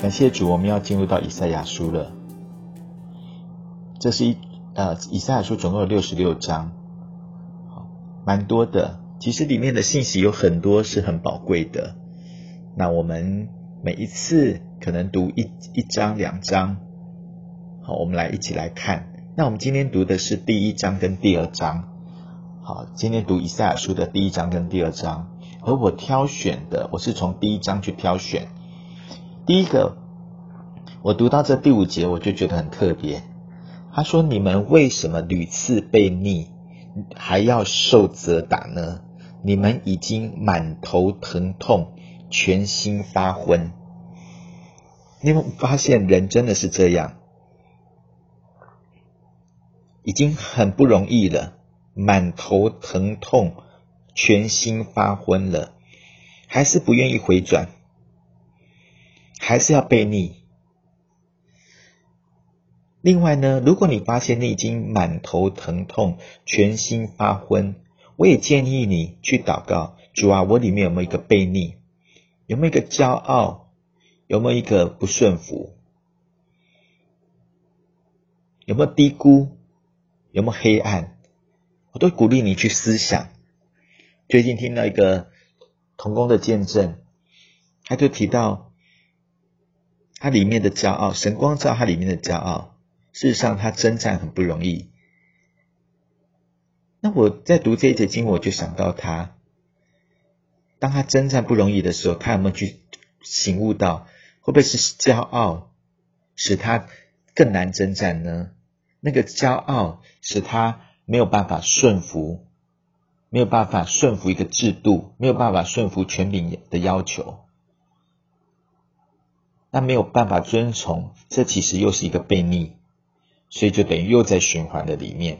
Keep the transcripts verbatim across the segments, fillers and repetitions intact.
感谢主，我们要进入到以赛亚书了。这是一呃，以赛亚书总共有六十六章，蛮多的。其实里面的信息有很多是很宝贵的。那我们每一次可能读一一章两章，好，我们来一起来看。那我们今天读的是第一章跟第二章。好，今天读以赛亚书的第一章跟第二章，而我挑选的，我是从第一章去挑选。第一个，我读到这第五节，我就觉得很特别。他说：“你们为什么屡次悖逆，还要受责打呢？你们已经满头疼痛，全心发昏。”你有没有发现人真的是这样？已经很不容易了，满头疼痛，全心发昏了，还是不愿意回转，还是要悖逆。另外呢，如果你发现你已经满头疼痛，全心发昏，我也建议你去祷告，主啊，我里面有没有一个悖逆？有没有一个骄傲？有没有一个不顺服？有没有低估？有没有黑暗？我都鼓励你去思想。最近听到一个同工的见证，他就提到他里面的骄傲，神光照他里面的骄傲。事实上他征战很不容易。那我在读这一节经文，我就想到他，当他征战不容易的时候，他有没有去醒悟到，会不会是骄傲使他更难征战呢？那个骄傲使他没有办法顺服，没有办法顺服一个制度，没有办法顺服权柄的要求，那没有办法遵从，这其实又是一个悖逆，所以就等于又在循环的里面。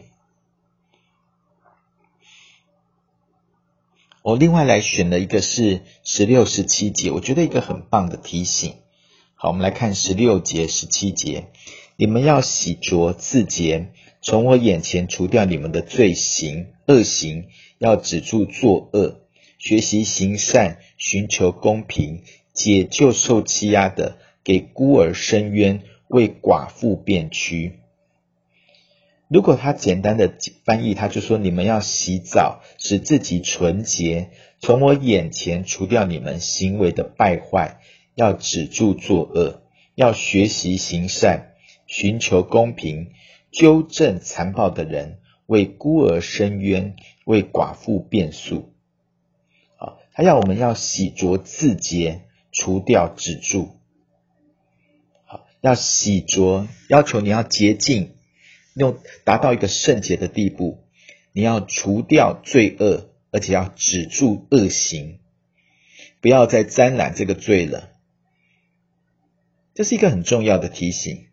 我另外来选了一个是十六、十七节，我觉得一个很棒的提醒。好，我们来看十六节、十七节。你们要洗濯自洁，从我眼前除掉你们的罪行、恶行，要止住作恶，学习行善，寻求公平，解救受欺压的，给孤儿伸冤，为寡妇辩屈。如果他简单的翻译，他就说你们要洗澡，使自己纯洁，从我眼前除掉你们行为的败坏，要止住作恶，要学习行善，寻求公平，纠正残暴的人，为孤儿伸冤，为寡妇辩诉。好，他要我们要洗濯自洁，除掉止住。好，要洗濯，要求你要洁净，用达到一个圣洁的地步，你要除掉罪恶，而且要止住恶行，不要再沾染这个罪了。这是一个很重要的提醒。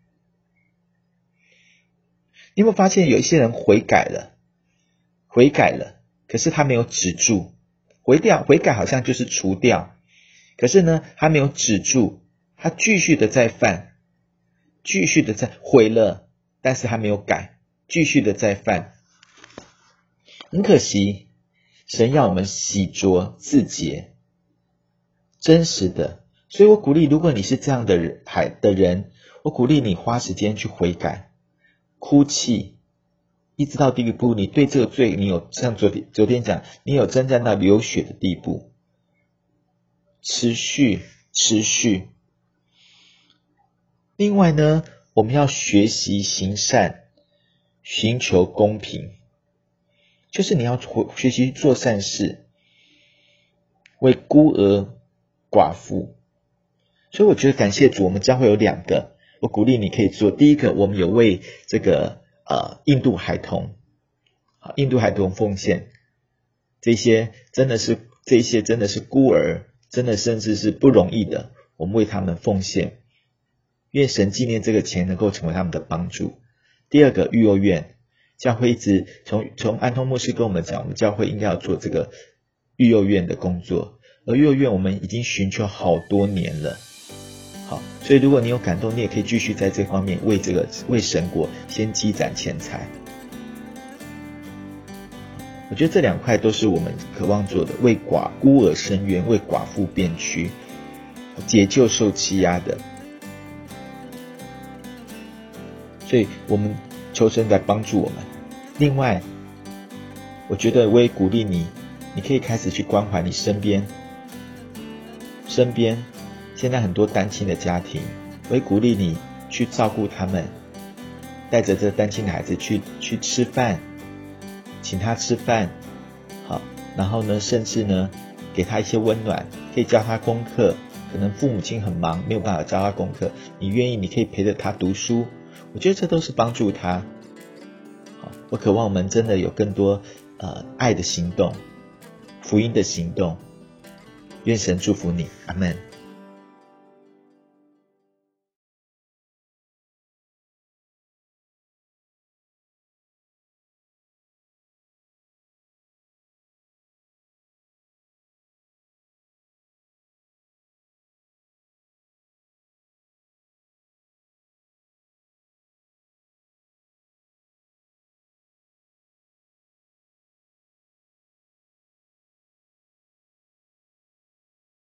你有没有发现有一些人悔改了，悔改了，可是他没有止住，悔掉悔改好像就是除掉，可是呢，他没有止住，他继续的在犯，继续的在悔了，但是他没有改，继续的在犯。很可惜，神要我们洗濯自洁，真实的。所以我鼓励，如果你是这样的人，的人，我鼓励你花时间去悔改，哭泣，一直到第一步，你对这个罪，你有像昨天昨天讲，你有征战到流血的地步，持续持续。另外呢，我们要学习行善，寻求公平，就是你要学习做善事，为孤儿寡妇。所以我觉得感谢主，我们教会有两个，我鼓励你可以做。第一个，我们有为这个呃印度孩童，印度孩童奉献，这些真的是这些真的是孤儿，真的甚至是不容易的，我们为他们奉献。愿神纪念这个钱能够成为他们的帮助。第二个，育幼院，教会一直从从安通牧师跟我们讲，我们教会应该要做这个育幼院的工作，而育幼院我们已经寻求好多年了。好，所以如果你有感动，你也可以继续在这方面为这个为神国先积攒钱财。我觉得这两块都是我们渴望做的，为寡孤儿伸冤，为寡妇辩屈，解救受欺压的。 所以我们求神来帮助我们。另外，我觉得我也鼓励你，你可以开始去关怀你身边，身边现在很多单亲的家庭，我也鼓励你去照顾他们，带着这单亲的孩子去去吃饭，请他吃饭，好，然后呢，甚至呢，给他一些温暖，可以教他功课。可能父母亲很忙，没有办法教他功课，你愿意，你可以陪着他读书，我觉得这都是帮助他。好，我渴望我们真的有更多呃爱的行动，福音的行动。愿神祝福你，阿们。